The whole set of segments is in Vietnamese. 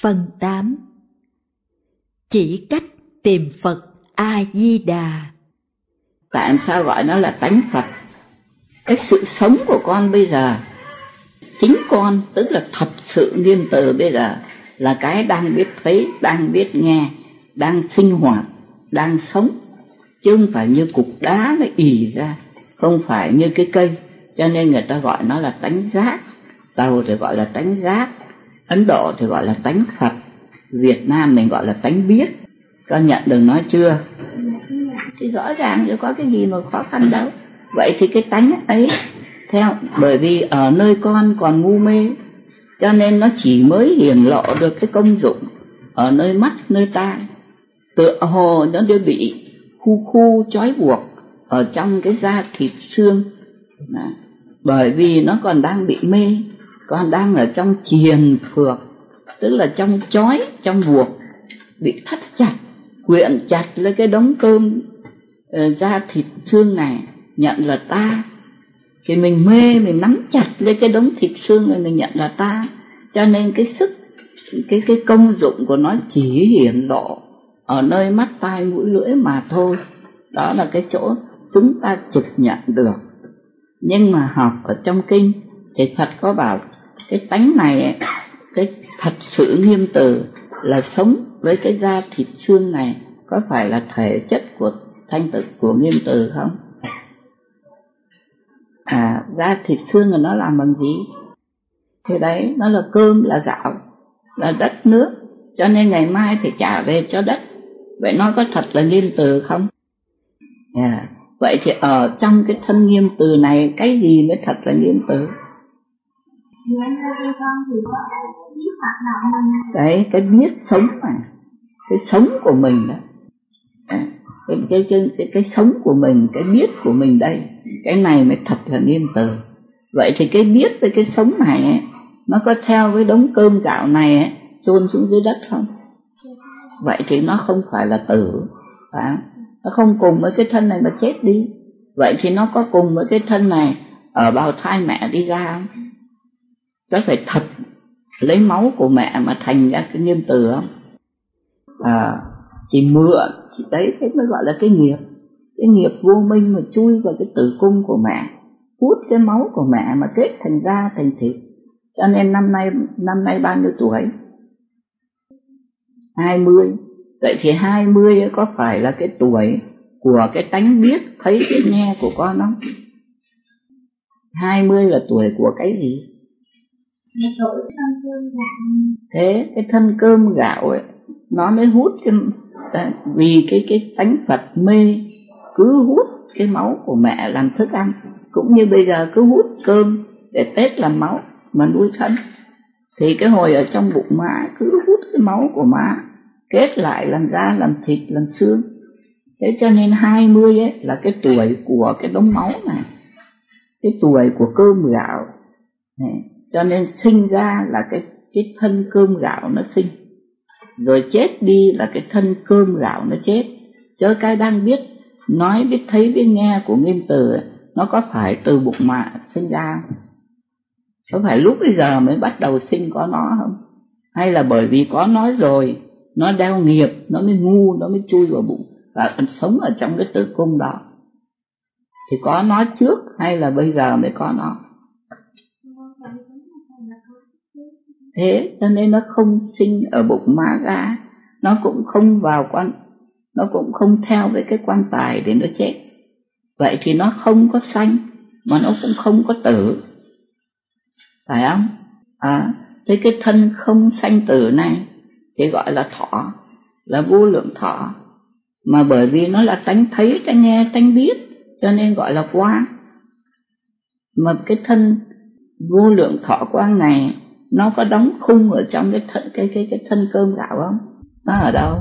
Phần 8. Chỉ cách tìm Phật A-di-đà. Tại sao gọi nó là tánh Phật? Cái sự sống của con bây giờ, chính con tức là thật sự nghiêm từ bây giờ là cái đang biết thấy, đang biết nghe, đang sinh hoạt, đang sống, chứ không phải như cục đá nó ì ra, không phải như cái cây. Cho nên người ta gọi nó là tánh giác. Tàu thì gọi là tánh giác, Ấn Độ thì gọi là tánh Phật, Việt Nam mình gọi là tánh biết. Con nhận được nó chưa? Thì rõ ràng chứ có cái gì mà khó khăn đâu. Vậy thì cái tánh ấy theo, bởi vì ở nơi con còn ngu mê, cho nên nó chỉ mới hiển lộ được cái công dụng ở nơi mắt, nơi tai. Tựa hồ nó đều bị khu trói buộc ở trong cái da thịt xương. Bởi vì nó còn đang bị mê, còn đang ở trong triền phược, tức là trong trói, trong buộc, bị thắt chặt, quyện chặt lấy cái đống cơm da thịt xương này, nhận là ta. Thì mình mê, mình nắm chặt lấy cái đống thịt xương này, mình nhận là ta. Cho nên cái sức, cái công dụng của nó chỉ hiển lộ ở nơi mắt, tai, mũi, lưỡi mà thôi. Đó là cái chỗ chúng ta trực nhận được. Nhưng mà học ở trong kinh thì Phật có bảo cái tánh này, cái thật sự nghiêm từ là sống với cái da thịt xương này, có phải là thể chất của thanh tịnh của nghiêm từ không? Da thịt xương là nó làm bằng gì? Thế đấy, nó là cơm, là gạo, là đất nước. Cho nên ngày mai phải trả về cho đất. Vậy nó có thật là nghiêm từ không? Vậy thì ở trong cái thân nghiêm từ này, cái gì mới thật là nghiêm từ? Đấy, cái biết sống này, cái sống của mình đó. Cái sống của mình, cái biết của mình đây, cái này mới thật là nghiêm từ. Vậy thì cái biết với cái sống này ấy, nó có theo với đống cơm gạo này ấy, chôn xuống dưới đất không? Vậy thì nó không phải là tử, phải không? Nó không cùng với cái thân này mà chết đi. Vậy thì nó có cùng với cái thân này ở bào thai mẹ đi ra không? Có phải thật lấy máu của mẹ mà thành ra cái nghiêm từ không? Chỉ mượn, thì đấy thế mới gọi là cái nghiệp. Cái nghiệp vô minh mà chui vào cái tử cung của mẹ, hút cái máu của mẹ mà kết thành da thành thịt. Cho nên năm nay bao nhiêu tuổi? 20. Vậy thì 20 có phải là cái tuổi của cái tánh biết, thấy, cái nghe của con không? 20 là tuổi của cái gì? Thế cái thân cơm gạo ấy, nó mới hút cái, vì cái tánh Phật mê cứ hút cái máu của mẹ làm thức ăn, cũng như bây giờ cứ hút cơm để tết làm máu mà nuôi thân. Thì cái hồi ở trong bụng má cứ hút cái máu của má kết lại làm da, làm thịt, làm xương. Thế cho nên 20 ấy là cái tuổi của cái đống máu này, cái tuổi của cơm gạo này. Cho nên sinh ra là cái thân cơm gạo nó sinh, rồi chết đi là cái thân cơm gạo nó chết. Chứ cái đang biết nói, biết thấy, biết nghe của nghiêm từ ấy, nó có phải từ bụng mẹ sinh ra không? Có phải lúc bây giờ mới bắt đầu sinh có nó không? Hay là bởi vì có nó rồi, nó đeo nghiệp, nó mới ngu, nó mới chui vào bụng và sống ở trong cái tử cung đó? Thì có nó trước hay là bây giờ mới có nó? Thế cho nên nó không sinh ở bụng má ra, nó cũng không vào nó cũng không theo với cái quan tài để nó chết. Vậy thì nó không có sanh mà nó cũng không có tử, phải không? Thế cái thân không sanh tử này thì gọi là thọ, là vô lượng thọ. Mà bởi vì nó là tánh thấy, tánh nghe, tánh biết, cho nên gọi là quang. Mà cái thân vô lượng thọ quang này nó có đóng khung ở trong cái thân cơm gạo không? Nó ở đâu?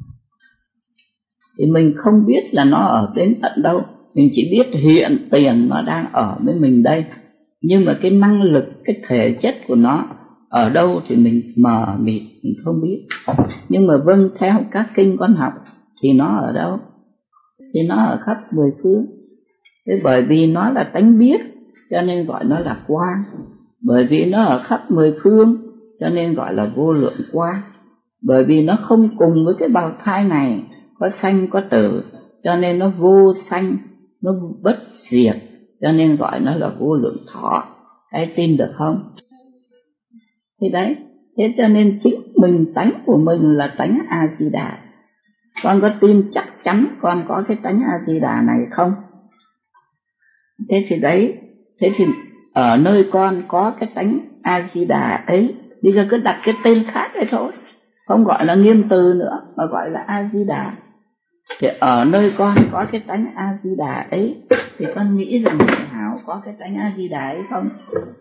Thì mình không biết là nó ở đến tận đâu, mình chỉ biết hiện tiền nó đang ở với mình đây. Nhưng mà cái năng lực, cái thể chất của nó ở đâu thì mình mờ mịt, mình không biết. Nhưng mà vâng theo các kinh con học thì nó ở đâu? Thì nó ở khắp mười phương. Thế bởi vì nó là tánh biết cho nên gọi nó là quang. Bởi vì nó ở khắp mười phương cho nên gọi là vô lượng quang. Bởi vì nó không cùng với cái bào thai này, có sanh có tử, cho nên nó vô sanh, nó bất diệt, cho nên gọi nó là vô lượng thọ. Ai tin được không? Thì đấy, thế cho nên chính mình, tánh của mình là tánh A-di-đà. Con có tin chắc chắn con có cái tánh A-di-đà này không? Thế thì đấy, thế thì ở nơi con có cái tánh A-di-đà ấy, bây giờ cứ đặt cái tên khác ấy thôi, không gọi là Nghiêm Từ nữa mà gọi là A-di-đà. Thì ở nơi con có cái tánh A-di-đà ấy, thì con nghĩ rằng Huệ Hảo có cái tánh A-di-đà ấy không?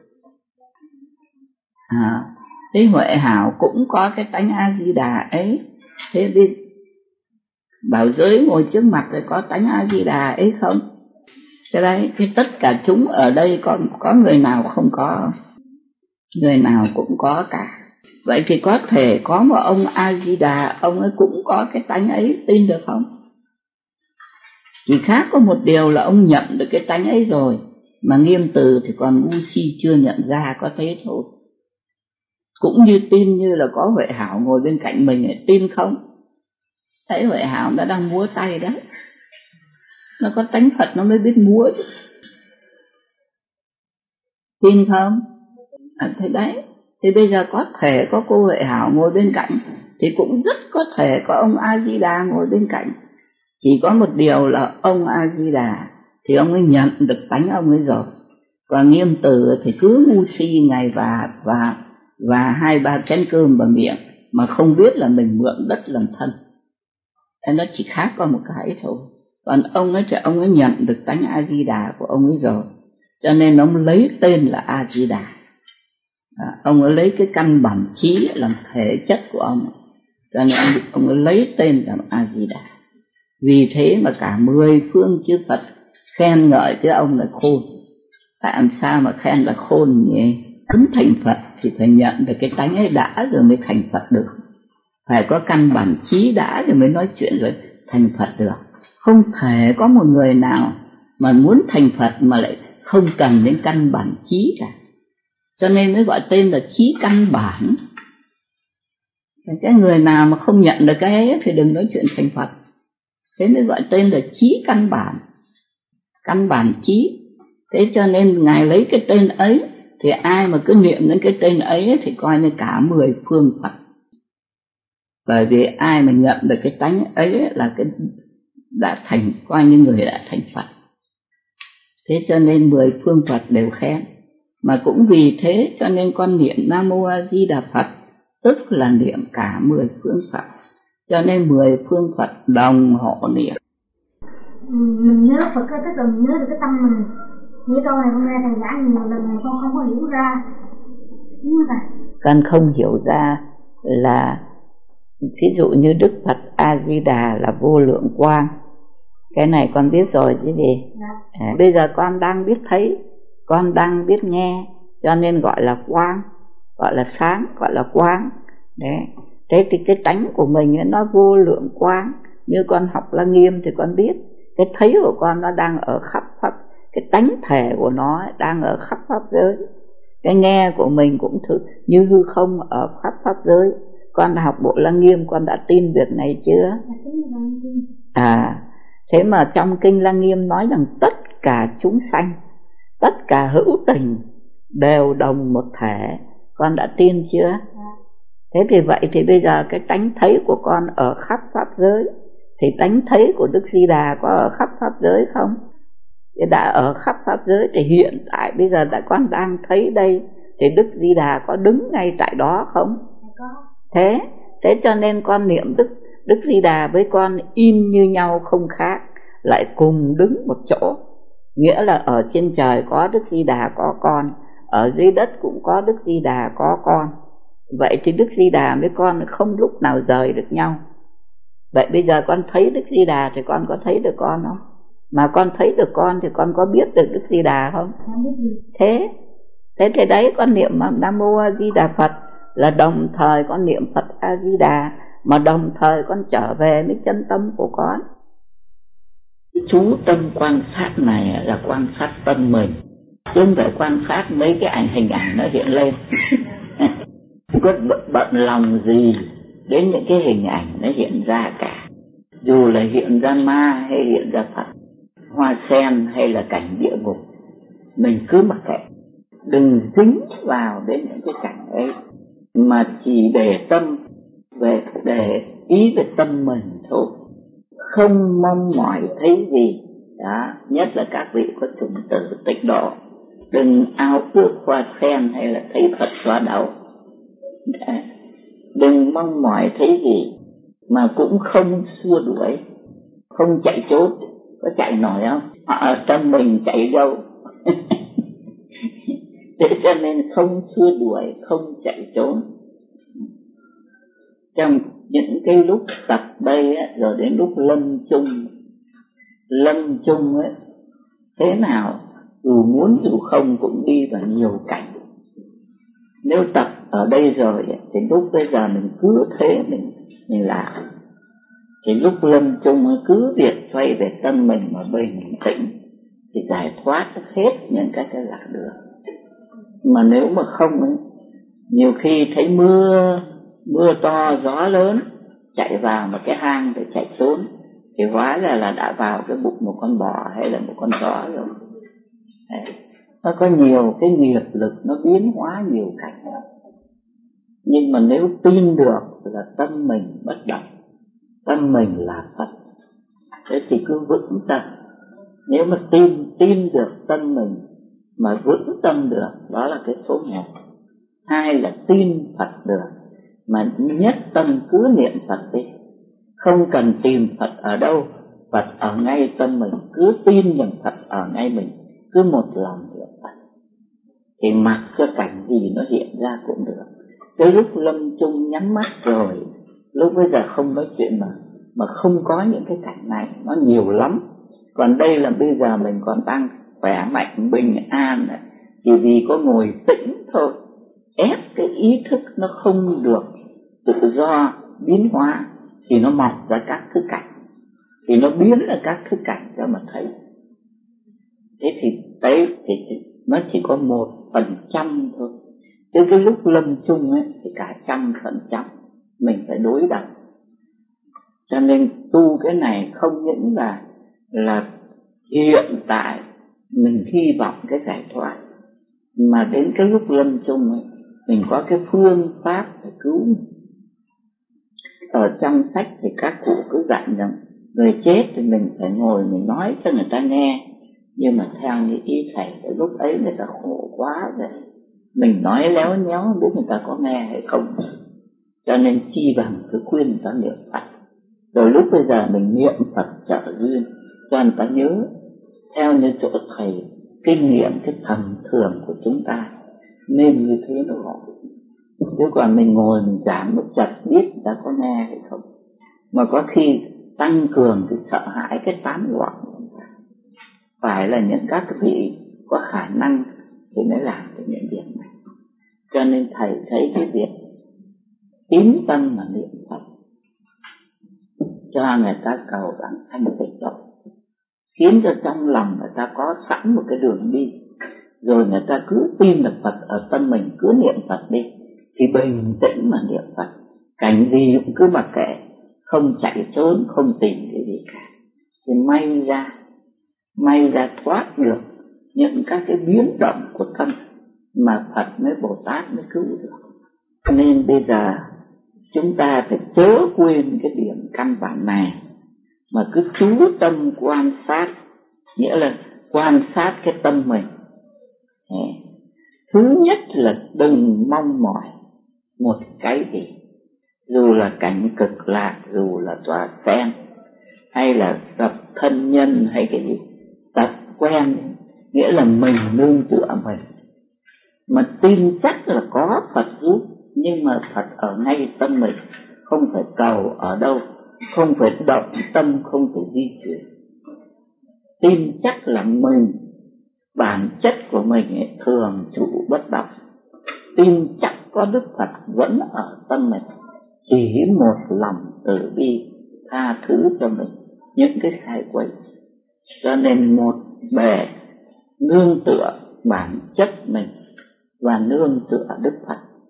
Thế Huệ Hảo cũng có cái tánh A-di-đà ấy. Thế đi Bảo Giới ngồi trước mặt rồi có tánh A-di-đà ấy không? Cái đấy, thì tất cả chúng ở đây có người nào không có? Người nào cũng có cả. Vậy thì có thể có một ông A-di-đà, ông ấy cũng có cái tánh ấy, tin được không? Chỉ khác có một điều là ông nhận được cái tánh ấy rồi, mà Nghiêm Từ thì còn ngu si chưa nhận ra, có thế thôi. Cũng như tin như là có Huệ Hảo ngồi bên cạnh mình ấy, tin không? Thấy Huệ Hảo nó đang múa tay đấy, nó có tánh Phật nó mới biết múa chứ. Tin không? Thế đấy, thì bây giờ có thể có cô Huệ Hảo ngồi bên cạnh, thì cũng rất có thể có ông A-di-đà ngồi bên cạnh. Chỉ có một điều là ông A-di-đà thì ông ấy nhận được tánh ông ấy rồi, còn Nghiêm Từ thì cứ ngu si ngày và 2-3 chén cơm vào miệng mà không biết là mình mượn đất làm thân. Thế nó chỉ khác có một cái thôi. Còn ông ấy thì ông ấy nhận được tánh A-di-đà của ông ấy rồi, cho nên ông lấy tên là A-di-đà. Ông ấy lấy cái căn bản trí làm thể chất của ông, cho nên ông ấy lấy tên là A-di-đà. Vì thế mà cả 10 phương chư Phật khen ngợi cái ông là khôn. Tại làm sao mà khen là khôn nhỉ? Muốn thành Phật thì phải nhận được cái tánh ấy đã rồi mới thành Phật được. Phải có căn bản trí đã rồi mới nói chuyện rồi thành Phật được. Không thể có một người nào mà muốn thành Phật mà lại không cần đến căn bản trí cả. Cho nên mới gọi tên là trí căn bản. Cái người nào mà không nhận được cái ấy thì đừng nói chuyện thành Phật. Thế mới gọi tên là trí căn bản. Căn bản trí. Thế cho nên Ngài lấy cái tên ấy, thì ai mà cứ niệm đến cái tên ấy thì coi như cả 10 phương Phật. Bởi vì ai mà nhận được cái tánh ấy là cái đã thành, coi như người đã thành Phật. Thế cho nên 10 phương Phật đều khen. Mà cũng vì thế cho nên con niệm Nam Mô A Di Đà Phật, tức là niệm cả 10 phương Phật. Cho nên 10 phương Phật đồng hộ niệm. Mình nhớ Phật tức là mình nhớ được cái tâm mình. Những câu này con nghe thầy giảng nhiều lần mà con không có hiểu ra. Đúng không thầy? Con không hiểu ra là ví dụ như Đức Phật A Di Đà là vô lượng quang. Cái này con biết rồi chứ gì. Bây giờ con đang biết thấy, con đang biết nghe, cho nên gọi là quang, gọi là sáng, gọi là quang. Đấy. Thế thì cái tánh của mình ấy, nó vô lượng quang. Như con học Lăng Nghiêm thì con biết cái thấy của con nó đang ở khắp pháp, cái tánh thể của nó ấy, đang ở khắp pháp giới. Cái nghe của mình cũng như hư không ở khắp pháp giới. Con đã học bộ Lăng Nghiêm, con đã tin việc này chưa? Thế mà trong kinh Lăng Nghiêm nói rằng tất cả chúng sanh, tất cả hữu tình đều đồng một thể. Con đã tin chưa? Thế thì vậy thì bây giờ cái tánh thấy của con ở khắp pháp giới, thì tánh thấy của Đức Di Đà có ở khắp pháp giới không? Thì đã ở khắp pháp giới thì hiện tại bây giờ con đang thấy đây, thì Đức Di Đà có đứng ngay tại đó không? Thế cho nên con niệm Đức Di Đà với con in như nhau không khác, lại cùng đứng một chỗ. Nghĩa là ở trên trời có Đức Di Đà có con, ở dưới đất cũng có Đức Di Đà có con. Vậy thì Đức Di Đà với con không lúc nào rời được nhau. Vậy bây giờ con thấy Đức Di Đà thì con có thấy được con không? Mà con thấy được con thì con có biết được Đức Di Đà không? Thế thì đấy, con niệm Nam Mô A Di Đà Phật là đồng thời con niệm Phật A Di Đà, mà đồng thời con trở về với chân tâm của con. Chú tâm quan sát này là quan sát tâm mình, chứ không phải quan sát mấy cái hình ảnh nó hiện lên. có bận lòng gì đến những cái hình ảnh nó hiện ra cả, dù là hiện ra ma hay hiện ra Phật, hoa sen hay là cảnh địa ngục, mình cứ mặc kệ, đừng dính vào đến những cái cảnh ấy, mà chỉ để tâm về, để ý về tâm mình thôi, không mong mỏi thấy gì đó. Nhất là các vị có chủng tử tịnh độ, đừng ao ước hoa sen hay là thấy Phật xoa đầu, đừng mong mỏi thấy gì, mà cũng không xua đuổi, không chạy trốn. Có chạy nổi không? Họ ở trong mình chạy đâu. Thế cho nên không xua đuổi, không chạy trốn. Trong những cái lúc tập đây á, rồi đến lúc lâm chung ấy, thế nào dù muốn dù không cũng đi vào nhiều cảnh. Nếu tập ở đây rồi thì lúc bây giờ mình cứ thế mình làm, thì lúc lâm chung cứ việc xoay về tâm mình mà bình tĩnh thì giải thoát hết những cái lạc đường. Mà nếu mà không ấy, nhiều khi thấy mưa to gió lớn, chạy vào một cái hang để chạy trốn thì hóa ra là đã vào cái bụng một con bò hay là một con chó rồi. Đấy. Nó có nhiều cái nghiệp lực, nó biến hóa nhiều cảnh lắm. Nhưng mà nếu tin được là tâm mình bất động, tâm mình là Phật, thế thì cứ vững tâm. Nếu mà tin được tâm mình mà vững tâm được, đó là cái số 1. 2 là tin Phật được, mà nhất tâm cứ niệm Phật đi, không cần tìm Phật ở đâu, Phật ở ngay tâm mình, cứ tin rằng Phật ở ngay mình, cứ một lòng niệm Phật, thì mặc cho cảnh gì nó hiện ra cũng được. Cái lúc lâm chung nhắm mắt rồi, lúc bây giờ không nói chuyện mà không có những cái cảnh này, nó nhiều lắm. Còn đây là bây giờ mình còn đang khỏe mạnh, bình an này, chỉ vì có ngồi tĩnh thôi, ép cái ý thức nó không được tự do biến hóa thì nó mọc ra các thứ cảnh, thì nó biến ra các thứ cảnh cho mà thấy. Thế thì đấy thì nó chỉ có 1% thôi, chứ cái lúc lâm chung ấy thì cả 100% mình phải đối đầu. Cho nên tu cái này không những là hiện tại mình hy vọng cái giải thoát, mà đến cái lúc lâm chung ấy mình có cái phương pháp để cứu mình. Ở trong sách thì các cụ cứ dặn rằng người chết thì mình phải ngồi mình nói cho người ta nghe, nhưng mà theo như ý thầy lúc ấy người ta khổ quá rồi, mình nói léo nhéo không biết người ta có nghe hay không. Cho nên chi bằng cứ khuyên người ta niệm Phật, rồi lúc bây giờ mình niệm Phật trợ duyên cho người ta nhớ, theo như chỗ thầy kinh nghiệm cái thần thường của chúng ta nên như thế nó gọi. Chứ còn mình ngồi mình giảng một chật biết người ta có nghe hay không, mà có khi tăng cường thì sợ hãi cái tán loạn. Phải là những các vị có khả năng thì mới làm được những việc này. Cho nên thầy thấy cái việc tín tâm mà niệm Phật cho người ta cầu bản thanh tịnh độ, khiến cho trong lòng người ta có sẵn một cái đường đi, rồi người ta cứ tin là Phật ở tâm mình, cứ niệm Phật đi thì bình tĩnh mà niệm Phật, cảnh gì cũng cứ mặc kệ, không chạy trốn, không tìm cái gì cả, thì may ra thoát được những các cái biến động của tâm mà Phật với Bồ Tát mới cứu được. Nên bây giờ chúng ta phải chớ quên cái điểm căn bản này, mà cứ chú tâm quan sát, nghĩa là quan sát cái tâm mình. Thứ nhất là đừng mong mỏi một cái gì, dù là cảnh cực lạc, dù là tòa sen, hay là tập thân nhân hay cái gì, tập quen, nghĩa là mình nương tựa mình, mà tin chắc là có Phật giúp, nhưng mà Phật ở ngay tâm mình, không phải cầu ở đâu, không phải động tâm, không phải di chuyển. Tin chắc là mình, bản chất của mình ấy, thường trụ bất động. Tin chắc có Đức Phật vẫn ở tâm mình, chỉ một lòng từ bi tha thứ cho mình những cái khai quấy. Cho nên một bề nương tựa bản chất mình và nương tựa Đức Phật,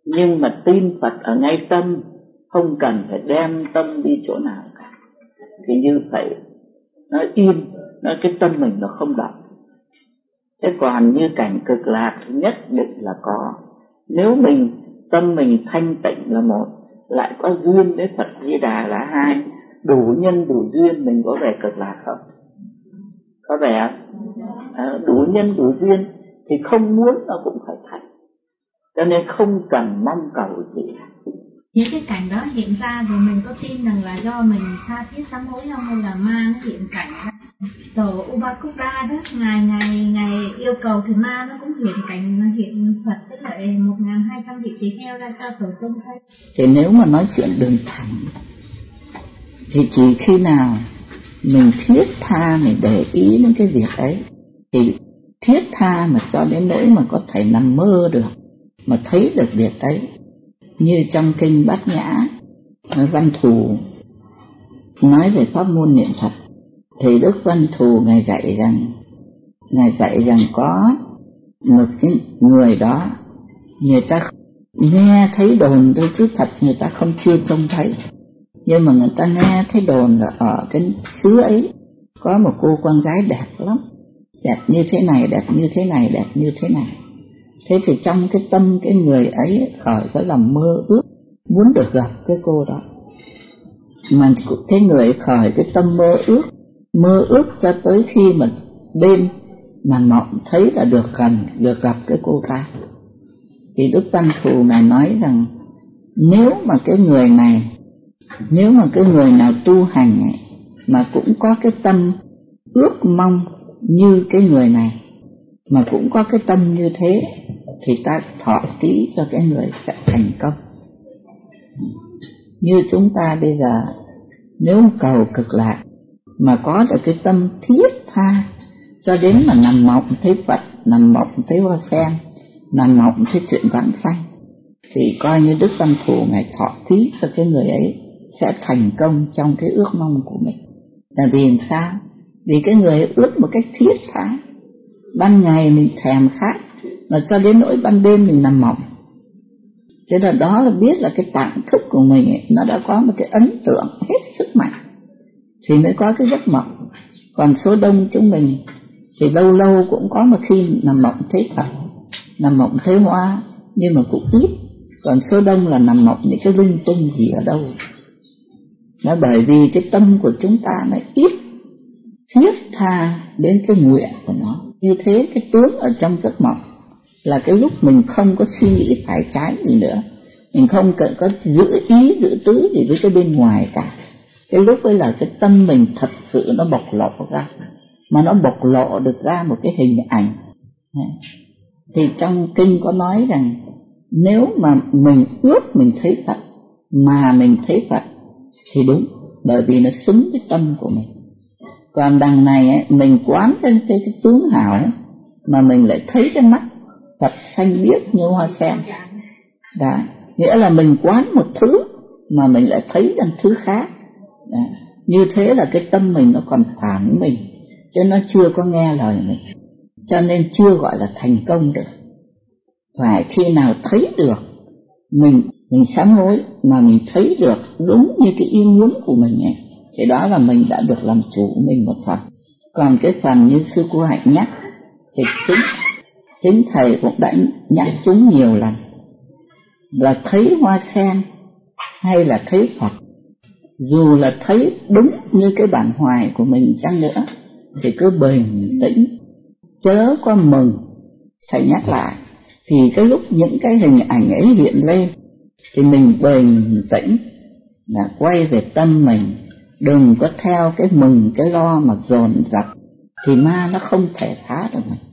Nhưng mà tin Phật ở ngay tâm, không cần phải đem tâm đi chỗ nào cả. Thì như vậy nó yên, nó cái tâm mình nó không động. Thế còn như cảnh cực lạc thì nhất định là có. Nếu tâm mình thanh tịnh là một, lại có duyên với Phật Di Đà là hai, đủ nhân đủ duyên, mình có về cực lạc không? Có về đủ nhân đủ duyên thì không muốn nó cũng phải thành. Cho nên không cần mong cầu gì. Những cái cảnh đó hiện ra thì mình có tin rằng là do mình tha thiết sám hối không, hay là ma nó hiện cảnh đó? Tổ Ubakuta đó, ngày yêu cầu thì ma nó cũng hiện cảnh, hiện Phật với lại 1.200 vị tỳ kheo ra cho tổ tông thấy. Thì nếu mà nói chuyện đường thẳng thì chỉ khi nào mình thiết tha, mình để ý đến cái việc ấy, thì thiết tha mà cho đến nỗi mà có thể nằm mơ được, mà thấy được việc ấy. Như trong kinh Bát Nhã Văn Thù nói về pháp môn niệm Phật, thì Đức Văn Thù Ngài dạy rằng có một cái người đó, người ta nghe thấy đồn thôi chứ thật người ta không chưa trông thấy. Nhưng mà người ta nghe thấy đồn là ở cái xứ ấy có một cô con gái đẹp lắm, đẹp như thế này, đẹp như thế này, đẹp như thế này. Thế thì trong cái tâm cái người ấy khởi có lòng mơ ước muốn được gặp cái cô đó. Mà cái người khởi cái tâm mơ ước cho tới khi mà đêm màn mộng thấy là được gặp cái cô ta. Thì Đức Văn Thù Ngài nói rằng nếu mà cái người nào tu hành ấy, mà cũng có cái tâm ước mong như cái người này, mà cũng có cái tâm như thế, thì ta thọ ký cho cái người sẽ thành công. Như chúng ta bây giờ nếu cầu cực lạc mà có được cái tâm thiết tha, cho đến mà nằm mộng thấy Phật, nằm mộng thấy hoa sen, nằm mộng thấy chuyện vãng sanh, thì coi như Đức Văn Thù Ngài thọ ký cho cái người ấy sẽ thành công trong cái ước mong của mình. Là vì sao? Vì cái người ước một cách thiết tha, ban ngày mình thèm khát, mà cho đến nỗi ban đêm mình nằm mộng. Thế là đó là biết là cái tạng thức của mình ấy, nó đã có một cái ấn tượng hết sức mạnh, thì mới có cái giấc mộng. Còn số đông chúng mình thì lâu lâu cũng có một khi nằm mộng thấy Phật, nằm mộng thấy hoa, nhưng mà cũng ít. Còn số đông là nằm mộng những cái lung tung gì ở đâu. Nó bởi vì cái tâm của chúng ta nó ít thiết tha đến cái nguyện của nó. Như thế cái tướng ở trong giấc mộng là cái lúc mình không có suy nghĩ phải trái gì nữa, mình không cần có giữ ý giữ tứ gì với cái bên ngoài cả. Cái lúc ấy là cái tâm mình thật sự nó bộc lộ ra, mà nó bộc lộ được ra một cái hình ảnh. Thì trong kinh có nói rằng nếu mà mình ước mình thấy Phật, mà mình thấy Phật thì đúng, bởi vì nó xứng với tâm của mình. Còn đằng này ấy, mình quán cái tướng hảo ấy, mà mình lại thấy cái mắt Phật xanh biếc như hoa sen. Đó, nghĩa là mình quán một thứ mà mình lại thấy rằng thứ khác. Đó, như thế là cái tâm mình nó còn phản mình, chứ nó chưa có nghe lời mình, cho nên chưa gọi là thành công được. Phải khi nào thấy được mình sám hối mà mình thấy được đúng như cái ý muốn của mình ấy, thì đó là mình đã được làm chủ mình một phần. Còn cái phần như sư cô Hạnh nhắc thì chính thầy cũng đã nhắc chúng nhiều lần, là thấy hoa sen hay là thấy Phật, dù là thấy đúng như cái bản hoài của mình chăng nữa, thì cứ bình tĩnh, chớ có mừng. Thầy nhắc lại, thì cái lúc những cái hình ảnh ấy hiện lên thì mình bình tĩnh, là quay về tâm mình, đừng có theo cái mừng cái lo mà dồn dập, thì ma nó không thể phá được mình.